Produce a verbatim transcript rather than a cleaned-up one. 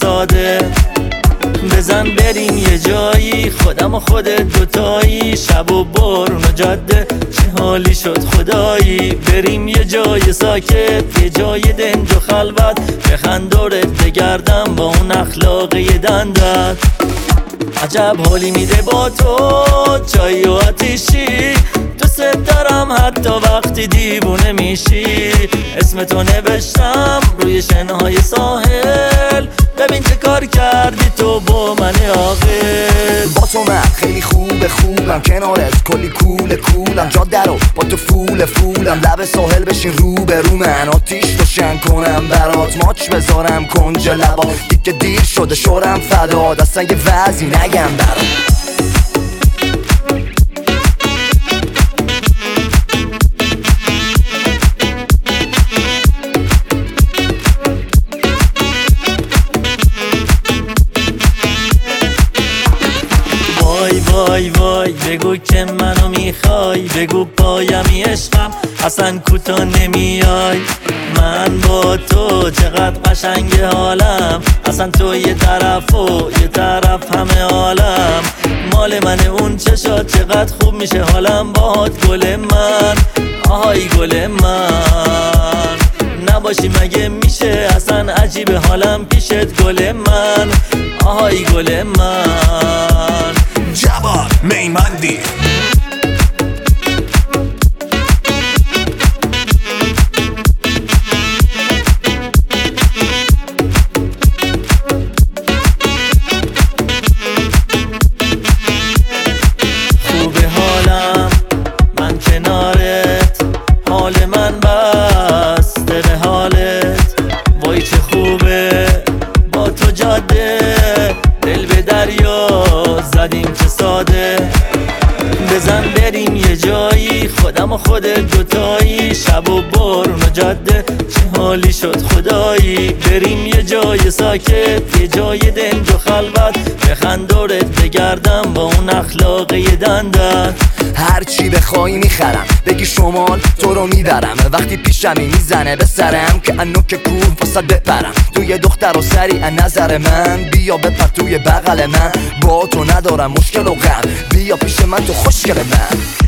ساده. بزن بریم یه جایی، خودم و خودت دوتایی، شب و بارون و جاده، چه حالی شد خدایی. بریم یه جای ساکت، یه جای دنج و خلوت، بخندارت بگردم با اون اخلاق یه دندت. عجب حالی میده با تو چای و آتیشی، دوست دارم حتی وقتی دیوونه میشی. اسم تو نوشتم روی شنهای ساحل، ببین چه کار کردی تو با من عاقل. با تو من خیلی خوبه خوبم، کنارت کلی کول کولم، جاده رو با تو فول فولم، لب ساحل بشین رو به رو من، آتیش روشن کنم برات، ماچ بذارم کنج لبا، دیگه دیر شده شورم فدا، دستن یه وضعی نگم برات. وای وای وای بگو که منو میخوای، بگو پایمی عشقم اصلا کوتا نمیای. من با تو چقدر قشنگ حالم، اصلا تو یه طرف و یه طرف همه عالم. مال من اون چشات چقدر خوب میشه حالم باهات گل من، آهای گل من. نباشی مگه میشه اصلا عجیب حالم پیشت گل من، آهای گل من. جبار میمندی خوبه حالم من کنارت، حال من بسته به حالت. وای چه خوبه با تو جاده، دل به دریا زدیم چه ساده. بزن بریم یه جایی، خودم و خودت دوتایی، شب و بارون و جاده، چه حالی شد خدایی. بریم یه جای ساکت، یه جای دنج و خلوت، بخندارت بگردم با اون اخلاق یه دندت. هرچی بخوای میخرم، بگی شمال تو رو میبرم، وقتی پیشمی میزنه به سرم که انو که کور واسد بپرم. تو یه دختر و سری از نظر من، بیا بپر توی بغل من، با تو ندارم مشکل و غم، بیا پیش من تو خوشگل من.